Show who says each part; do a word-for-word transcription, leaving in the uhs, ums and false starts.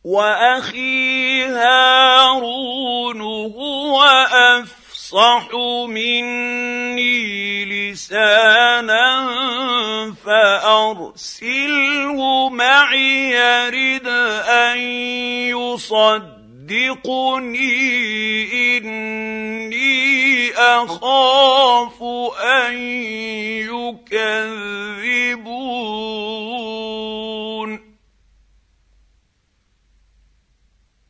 Speaker 1: وأخي هارون هو أفصح مني لسانا فأرسله معي يرد أن يصدقني إني أخاف أن يكذبون.